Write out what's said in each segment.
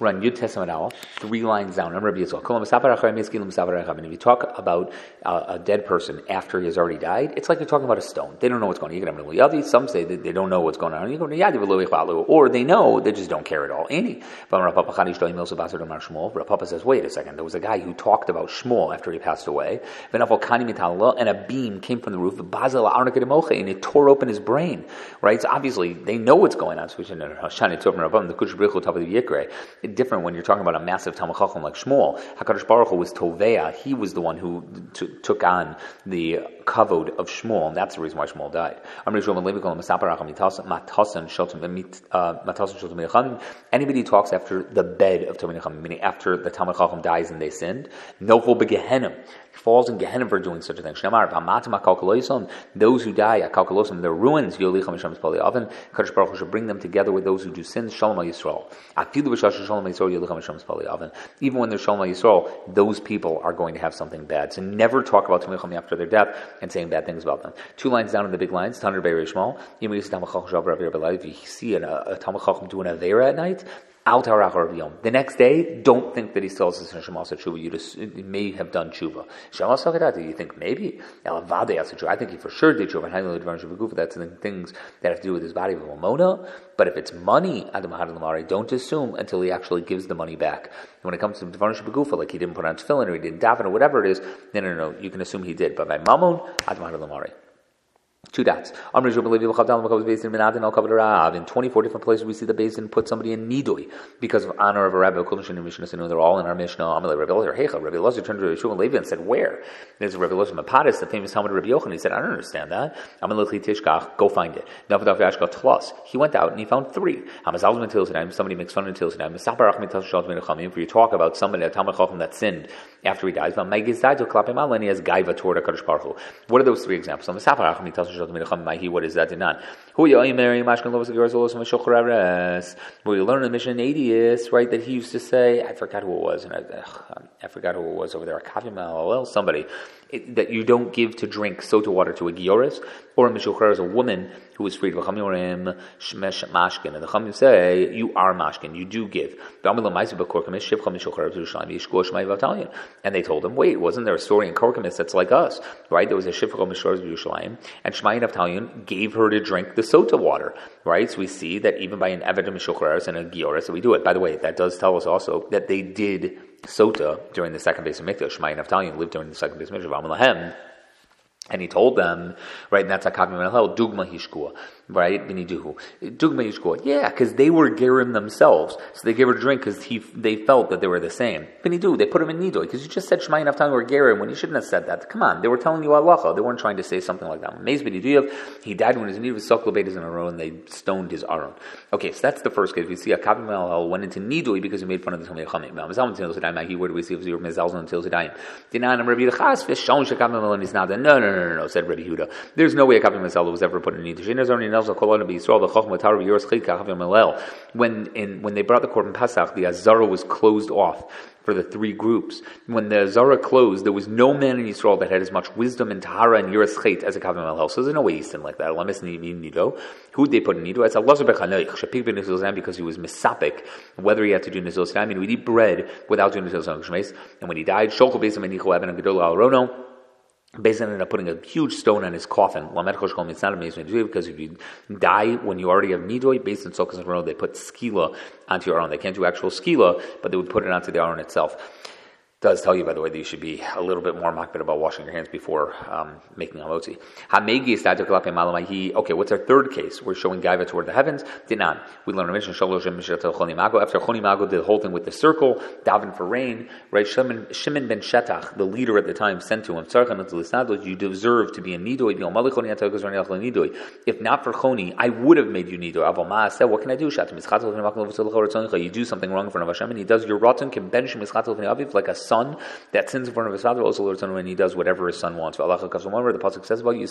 We're on Yud Testament Al, 3 lines down. I'm Rabbi Yitzchak. And if you talk about a dead person after he has already died, it's like you're talking about a stone. They don't know what's going on. Some say that they don't know what's going on. Or they know, they just don't care at all. Rapapa says, wait a second, there was a guy who talked about Shmuel after he passed away, and a beam came from the roof, and it tore open his brain. Right? So obviously, they know what's going on. Different when you're talking about a massive Talmid Chacham like Shmuel. HaKadosh Baruch Hu was Tovea. He was the one who took on the kavod of Shmuel, and that's the reason why Shmuel died. Anybody who talks after the bed of Talmid Chacham, meaning after the Talmid Chacham dies and they sinned, Nofel begehenim, falls in Gehenna for doing such a thing. Those who die at Kalkalosim, their ruins, Kadosh Baruch Hu should bring them together with those who do sins. Shalom Yisrael. Even when there's Shalom Yisrael, those people are going to have something bad. So never talk about Talmid Chacham after their death and saying bad things about them. 2 lines down in the big lines, Tanur Be'er Shmuel. If you see a Talmid Chacham doing a Avera at night, the next day, don't think that he still has a Shema Tshuva. You may have done Tshuva. Shema Sakadati, you think maybe? I think he for sure did Tshuva. That's the things that have to do with his body of Lamona. But if it's money, don't assume until he actually gives the money back. When it comes to Dvarim Shebegufa, like he didn't put on tefillin or he didn't daven or whatever it is, no, you can assume he did. But by Mammon, Adamahad Lamari. 2 dots. In 24 different places we see the Beis Din put somebody in Nidui because of honor of a rabbi. They're all in our Mishnah. Rabbi Elazar turned to Yeshua and Levi and said, where? There's Rabbi Elazar Mapadis, the famous Talmud of Rabbi Yochanan. He said, I don't understand that. Go find it. He went out and he found 3. Somebody makes fun of Til Sidaim. For you talk about somebody, a Talmid Chacham that sinned after he dies, and he has gaiva toward a Kadosh Baruch Hu. What are those 3 examples? What is that? We learn in the Mishnah in 80, right, that he used to say, I forgot who it was, and I forgot who it was over there, somebody, that you don't give to drink soda water to a Gioris, or a Mishuchar is a woman who is freed. And the Chachamim say, you are mashkin, you do give. And they told him, wait, wasn't there a story in Korkamis that's like us? Right? There was a Shifcha Mishor of Yerushalayim, and Shemayin Avtalion gave her to drink the sota water. Right? So we see that even by an Eved Mishuchar and a Gioris, so we do it. By the way, that does tell us also that they did sota during the second base of Mikdash. Shemayin Avtalion lived during the second base of Mikdash. And he told them, right, and that's Akav Menachel, Dugma Hishkua, right, Biniduhu. Dugma Hishkua, yeah, because they were Gerim themselves, so they gave her a drink because they felt that they were the same. Binidu, they put him in Nidoi, because you just said Shemayin Avtalion were Gerim when you shouldn't have said that. Come on, they were telling you Halacha, they weren't trying to say something like that. Maze Biniduyev, he died when his need was Soklo Beitas in a row, and they stoned his Aron. Okay, so that's the first case. We see Akav Menachel went into Nidoi because he made fun of the Talmid Chachamim. Where do we see if you're Mezalzon until Zidayim? Dinan Rabbi Yechas, Fish, Shon Shekav Menachel is not the no, said Rabbi Yehuda. There's no way a Akav Menachel was ever put in Nidui. When they brought the Korban Pesach, the Azara was closed off for the 3 groups. When the Azara closed, there was no man in Yisrael that had as much wisdom and Tahara and Yiras Chet as a Akav Menachel. So there's no way he sinned like that. Who did they put in Nido? It's Allah because he was misapik, whether he had to do Nizul Sinai. I mean, we'd eat bread without doing Nizul Sinai. And when he died, Shokol Beis Menicho Eben Gedol Al Rono, Beis ended up putting a huge stone on his coffin. It's not amazing to do because if you die when you already have nidoi, Beis and Sokas and Rono, they put skila onto your Aron. They can't do actual skila, but they would put it onto the Aron itself. Does tell you, by the way, that you should be a little bit more makbid about washing your hands before making a motzi. Okay, what's our third case? We're showing gaiva toward the heavens. Dinan. We learn a mission. After Chonimago did the whole thing with the circle, daven for rain. Right? Shimon ben Shetach, the leader at the time, sent to him, you deserve to be a nidoi. If not for Choni, I would have made you nidoi. Said, what can I do? You do something wrong in front of Hashem, and he does your rotten like a son that sins in front of his father, also when he does whatever his son wants. The pasuk says about you,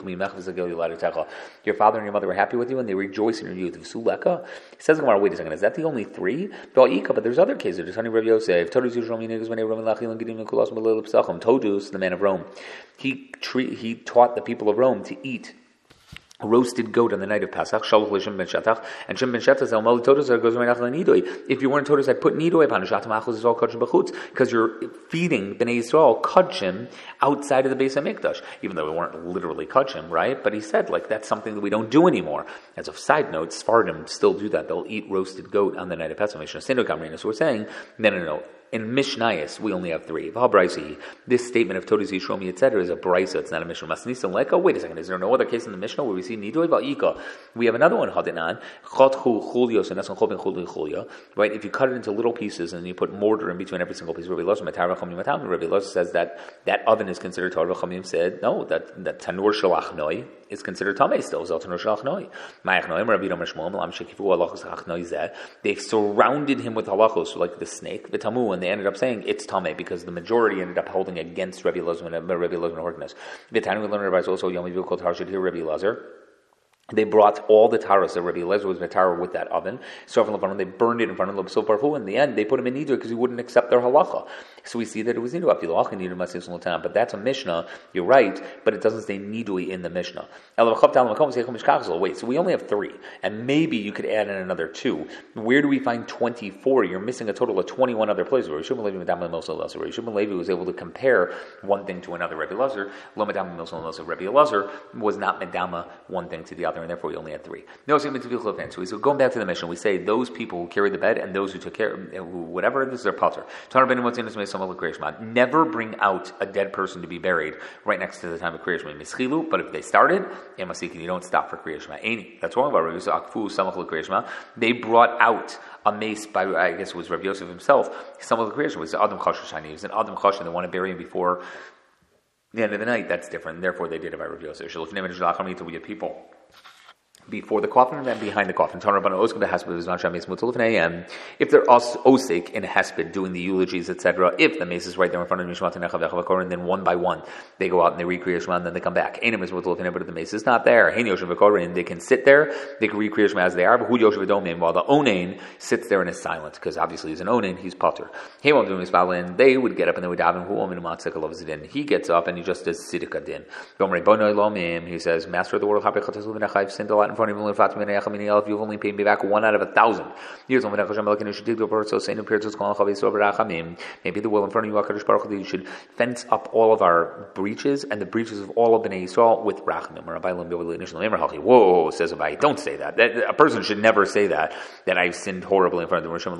your father and your mother were happy with you, and they rejoice in your youth. He says, wait a second, is that the only 3? But there's other cases. There's Rabbi Yosef, Todus, the man of Rome. He taught the people of Rome to eat roasted goat on the night of Pesach, Shalach l'Shimon ben Shetach, and Shimon ben Shetach says, "Omali todos goes right after nidoi." If you weren't todos, I put nidoi upon Shatam Achos is all kachim b'chutz, because you're feeding Bnei Yisrael kachim outside of the Beis Hamikdash, even though we weren't literally kachim, right? But he said, like, that's something that we don't do anymore. As a side note, Sfardim still do that; they'll eat roasted goat on the night of Pesach. So we're saying, no. In Mishnayos, we only have 3. This statement of Todos Yishromi, etc., is a brisa. It's not a Mishnah. Masnisa leka. Wait a second. Is there no other case in the Mishnah where we see Nidoi Va'ika? We have another one, Hadinan. Chotchu Chulios and Nasan Chobin Chuli Chulia. Right? If you cut it into little pieces and you put mortar in between every single piece, Rabbi Elazar says that oven is considered Torah. Chamim said, no, that Tanur Shalach Noi is considered Tameh still. Tanur Shalach Noi. They surrounded him with halachos, like the snake, the tamu, and they ended up saying it's tameh because the majority ended up holding against Rabbi Elazar and Horkness. The time we learned about also Yom Yivul called Harshad here Rabbi Elazar. They brought all the taras that Rabbi Elazar was Matara with that oven. So they burned it in front of the Parfu. In the end, they put him in Nidui because he wouldn't accept their halacha. So we see that it was Nidui. But that's a Mishnah. You're right, but it doesn't say Nidui in the Mishnah. Wait, so we only have 3, and maybe you could add in another 2. Where do we find 24? You're missing a total of 21 other places. Where Rishon Levi was able to compare one thing to another. Rabbi Elazar was not medama one thing to the other, and therefore we only had 3. No, so going back to the mission, we say those people who carry the bed and those who took care, whatever, this is their pater. Never bring out a dead person to be buried right next to the time of Kriya Shema. But if they started, you don't stop for Kriya Shema. That's wrong about Rabbi Yosef. They brought out a mace by, I guess it was Rabbi Yosef himself. Some of the Kriya Shema was Adam Chashash. He was an Adam Chashash, and they want to bury him before the end of the night. That's different. Therefore, they did it by Rabbi Yosef. We have people before the coffin and then behind the coffin. If they're osik in a hesped doing the eulogies, etc., if the mace is right there in front of Mishmat and then one by one they go out and they recreate Shema and then they come back. But if the mace is not there, they can sit there, they can recreate Shema as they are, but while the onain sits there and is silent, because obviously he's an onain, he's potter. They would get up and they would daven. He gets up and he just does sidika din. He says, Master of the world, I've sinned a lot in front of you. You've only paid me back 1 out of 1,000 years. Maybe the will in front of you, you should fence up all of our breaches and the breaches of all of Bnei Yisrael with rachamim. Whoa, says Abai, don't say that. A person should never say that I've sinned horribly in front of the Rishon.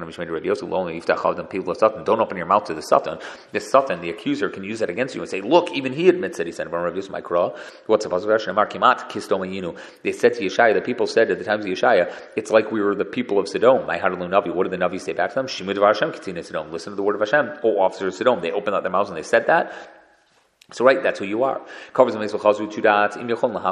Don't open your mouth to the Satan. The Satan, the accuser, can use that against you and say, look, even he admits that he sinned. What's the pasuk? They said to Yeshaya, the people said at the times of Yeshaya, it's like we were the people of Sodom. What did the Navi say back to them? Listen to the word of Hashem. Oh, officers of Sodom. They opened up their mouths and they said that. So right, that's who you are. Covers the Meisvah 2 dots. In.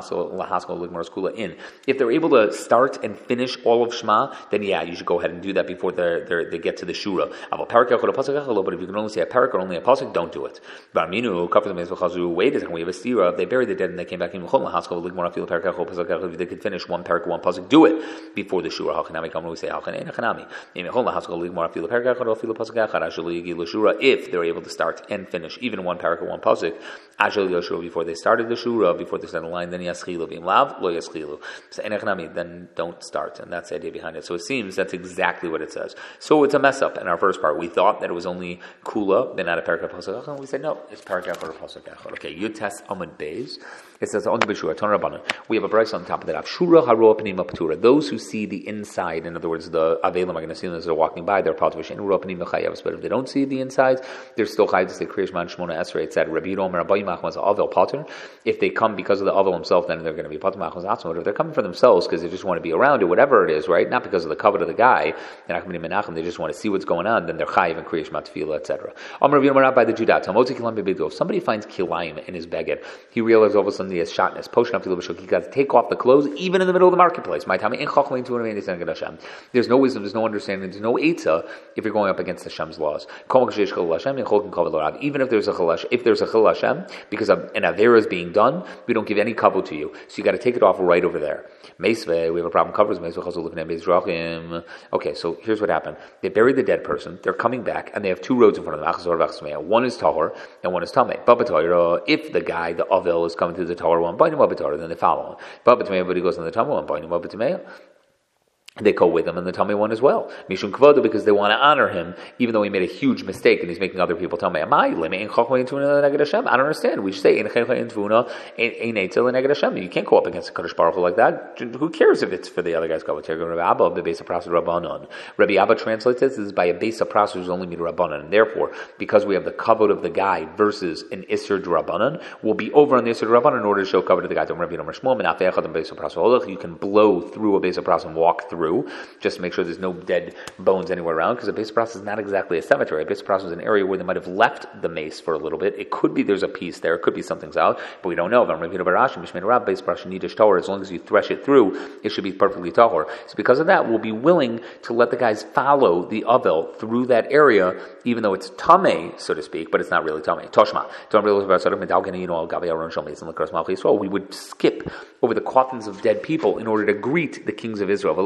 If they're able to start and finish all of Shema, then yeah, you should go ahead and do that before they get to the Shura. But if you can only say a parak or only a pasuk, don't do it. Covers the Meisvah. Wait a second, we have a stira. If they buried the dead and they came back in, if they could finish one parak, one pasuk, do it before the Shura. We say if they're able to start and finish even one parak or one pasuk, before they started the shura, before they started the line, then yaschilu b'im lav lo yaschilu. So then don't start, and that's the idea behind it. So it seems that's exactly what it says. So it's a mess up in our first part. We thought that it was only kula, then not a parakah pasuk echad. We said no, it's parakah or pasuk echad. Okay, Yud Tes Amud Beis. It says on the b'shura Ton Rabbanan. We have a brayso on top of that. Shura haro pnima patura. Those who see the inside, in other words, the avelim aganasilim as they're walking by, they're part of Hashem. Ro pnima chayavs. But if they don't see the insides, they're still chayav to say Kriyash Man Shmona Esrei. It said Rabbi Yidom Rabbi Machmas Avel Pater. If they come because of the Avel himself, then they're going to be Pater Machmas Atzmot. If they're coming for themselves because they just want to be around it, whatever it is, right? Not because of the covet of the guy. They just want to see what's going on. Then they're chayav and Kriyash Matfila, etc. Amar Rabbi Yidom by the Judat. If somebody finds kilayim in his beged, he realizes all of a sudden he has shotness. He got to take off the clothes even in the middle of the marketplace. My time there's no wisdom, there's no understanding, there's no eitzah if you're going up against Hashem's laws. Even if there's a chalash, Hashem, because an Avera is being done, we don't give any kavod to you. So you got to take it off right over there. Meisve, we have a problem covers Meisve. Okay, so here's what happened. They buried the dead person, they're coming back, and they have two roads in front of them. One is Tahor, and one is Tameh. If the guy, the Avel, is coming through the Tahor one, then they follow him. But he goes on the Tameh one, they go with him in the Tameh one as well. Mishum Kvoda, because they want to honor him, even though he made a huge mistake and he's making other people Tameh. I don't understand. We should say, you can't go up against the Kadosh Baruch Hu like that. Who cares if it's for the other guys? Rabbi Abba translates this is by a base of process who's only made Rabbanan. And therefore, because we have the kavod of the guy versus an Isser Rabbanan, we'll be over on the Isser Rabbanan in order to show kavod of the guy. You can blow through a base of process and walk through, just to make sure there's no dead bones anywhere around, because a base process is not exactly a cemetery. A base process is an area where they might have left the mace for a little bit. It could be there's a piece there, it could be something's out, but we don't know. Base process, as long as you thresh it through, it should be perfectly tahor. So because of that, we'll be willing to let the guys follow the Avel through that area, even though it's tameh, so to speak, but it's not really tameh. Toshma. We would skip over the coffins of dead people in order to greet the kings of Israel.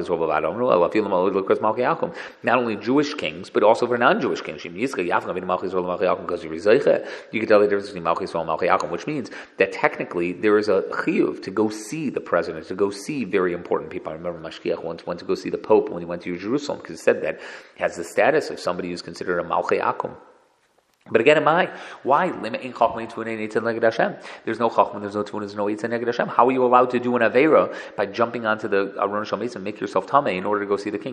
Not only Jewish kings, but also for non-Jewish kings. You can tell the difference between Malchus and Malchi Akum, which means that technically there is a chiyuv to go see the president, to go see very important people. I remember Mashkiach once went to go see the Pope when he went to Jerusalem, because he said that has the status of somebody who's considered a Malchi Akum. But again, why? There's no chachma, there's no tuna, there's no eitzah neged Hashem. How are you allowed to do an avera by jumping onto the Aron Shalmeis and make yourself tameh in order to go see the king?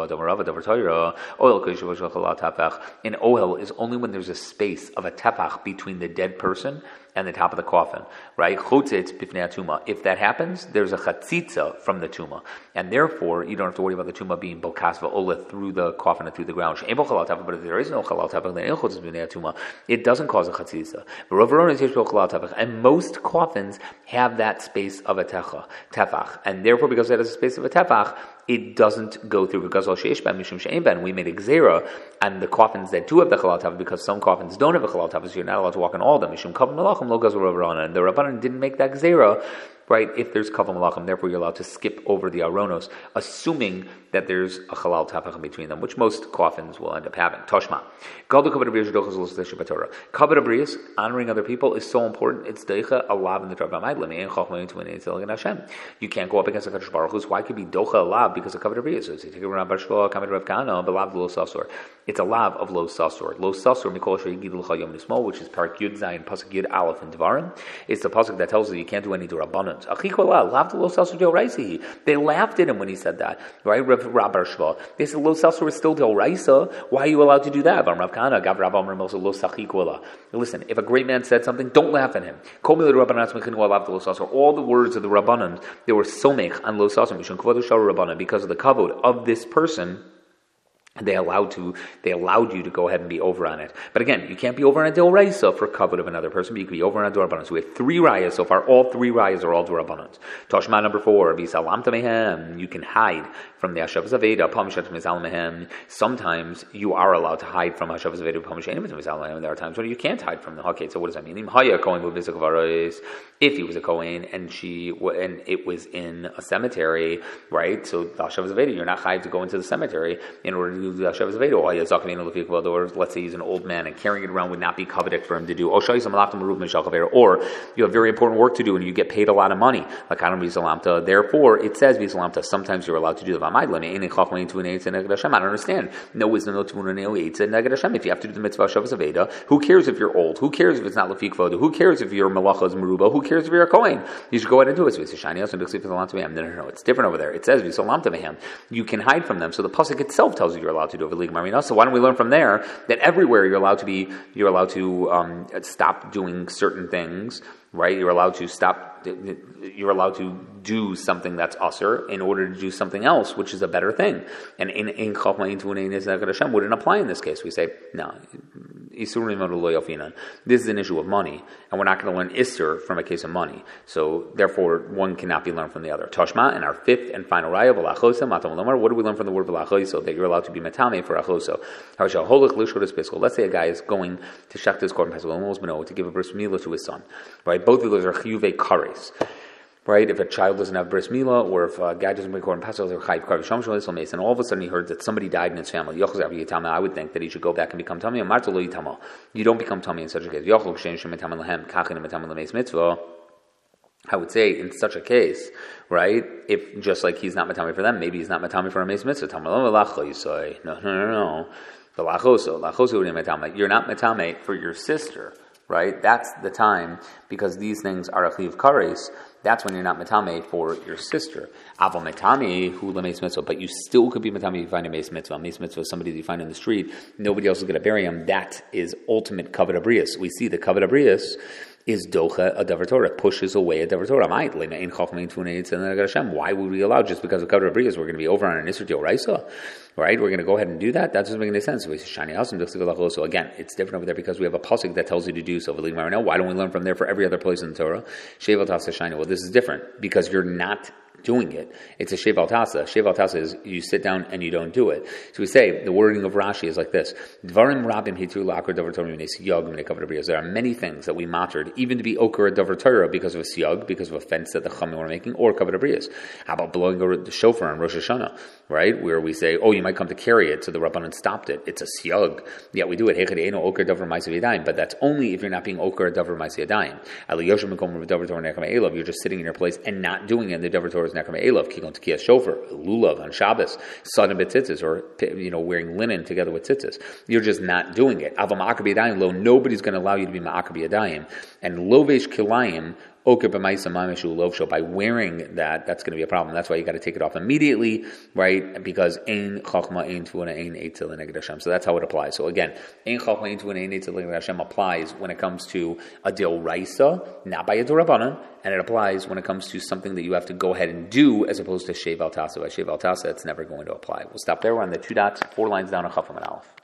An ohel is only when there's a space of a tefach between the dead person and the top of the coffin, right? If that happens, there's a chatzitza from the tuma, and therefore you don't have to worry about the tuma being bokasva ola through the coffin and through the ground. But if there is no chalal tefach, then it doesn't cause a chatzitza. And most coffins have that space of a tefach, and therefore because it has a space of a tefach, it doesn't go through, because we made a gzera and the coffins that do have the chalal tefach, because some coffins don't have a chalal tefach, so you're not allowed to walk in all of them. And the Rabbanan didn't make that gzera, right? If there's kavam malachim, therefore you're allowed to skip over the aronos, assuming that there's a halal tefach in between them, which most coffins will end up having. Toshma. Kavod abriyos, honoring other people, is so important. It's deicha alav in the Torah. You can't go up against the Kadosh Baruch Hu. Why could be docha alav? Because of kavod abriyos. So you take a Rav Shlomo, Kamed Rav Kana, belav lo sasor. It's a lav of lo sasor. Lo sasor mikol sheyigid l'cha yom nismo, which is parak yud zayin pasuk yud aleph in Devarim. It's the pasuk that tells you can't do any durabanan. They laughed at him when he said that, right? Rav Shva. They said lo sasur is still d'oraisa. Why are you allowed to do that? Listen, if a great man said something, don't laugh at him. All the words of the Rabbanan, they were somech on lo sasur because of the kavod of this person. They allowed you to go ahead and be over on it. But again, you can't be over on a Deoraisa for kavod of another person, but you can be over on a Dorabanan. So we have 3 rayas so far. All 3 rayas are all Dorabanans. Toshma number 4, you can hide from the Hashavas Aveda. Sometimes you are allowed to hide from Hashavas Aveda. There are times when you can't hide from them. Okay, so what does that mean? If he was a Kohen and it was in a cemetery, right? So the Hashavas Aveda, you're not hide to go into the cemetery in order to do the Hashavas Aveda. Or let's say he's an old man and carrying it around would not be coveted for him to do. Or you have very important work to do and you get paid a lot of money. Therefore, it says sometimes you're allowed to do the I don't understand. No wisdom, no tuna, no eitz, neged Hashem. If you have to do the mitzvah Hashavas Aveda, who cares if you're old? Who cares if it's not Lefik Voda? Who cares if your malacha is meruba? Who cares if you're a Kohen? You should go ahead and do it. No, it's different over there. It says you can hide from them. So the pasuk itself tells you you're allowed to do it. So why don't we learn from there that everywhere you're allowed to stop doing certain things, right? You're allowed to do something that's usher in order to do something else, which is a better thing. And in Chachma Intunein is Neged Hashem wouldn't apply in this case. We say, no, This is an issue of money, and we're not going to learn Isser from a case of money. So therefore, one cannot be learned from the other. Tashma, and our fifth and final raya, what do we learn from the word v'lachoso? That you're allowed to be matame for achoso. Let's say a guy is going to shech his korban pesach to give a bris milah to his son. Right? Both of those are chiyuvei kares. Right? If a child doesn't have bris milah, or if a guy doesn't bring korban pesach, they're chayiv kares shom shel mace, and all of a sudden he heard that somebody died in his family. I would think that he should go back and become tamei. You don't become tamei in such a case. I would say in such a case, right, if just like he's not matami for them, maybe he's not matami for a meis mitzvah. No. You're not matame for your sister, right? That's the time, because these things are a chiyuv kares. That's when you're not matame for your sister. Avo matame hu lemeis mitzvah, but you still could be matame if you find a meis mitzvah. A meis mitzvah is somebody that you find in the street. Nobody else is going to bury him. That is ultimate kavod abrius. We see the kavod abrius is docha a davar Torah, pushes away a davar Torah. Why would we allow, just because of kavod abrius, we're going to be over on an Isser D'Oraisa? Right? We're going to go ahead and do that? That doesn't make any sense. So again, it's different over there because we have a pasuk that tells you to do so. Why don't we learn from there for every other place in the Torah? Well, this is different because you're not doing it. It's a sheval tasa. Sheval tasa is you sit down and you don't do it. So we say, the wording of Rashi is like this. There are many things that we mattered, even to be okar davar Torah, because of a siyag, because of a fence that the Chachamim were making, or kavod abrius. How about blowing the shofar on Rosh Hashanah, right? Where we say, oh, you might come to carry it, so the Rabbanan stopped it. It's a siyag. Yeah, we do it. But that's only if you're not being okar davar ma'aseh yadayim. You're just sitting in your place and not doing it, and the davar Torah is nekam elav, kigon tekiyas shofar, lulav on Shabbos, sudden betzitzis, or wearing linen together with tzitzis. You're just not doing it. Avam ma'akar b'yadayim lo, nobody's going to allow you to be ma'akar b'yadayim. And lovesh kilayim, by wearing that, that's going to be a problem. That's why you got to take it off immediately, right? Because ein chachma, ein tefuna, ein eitzel neged Hashem. So that's how it applies. So again, ein chachma, ein tefuna, ein eitzel neged Hashem applies when it comes to a d'oraisa, not by a d'Rabbanan, and it applies when it comes to something that you have to go ahead and do, as opposed to shev al tasa. By shev al tasa, it's never going to apply. We'll stop there. We're on the 2 dots, 4 lines down on Chaf and Aleph.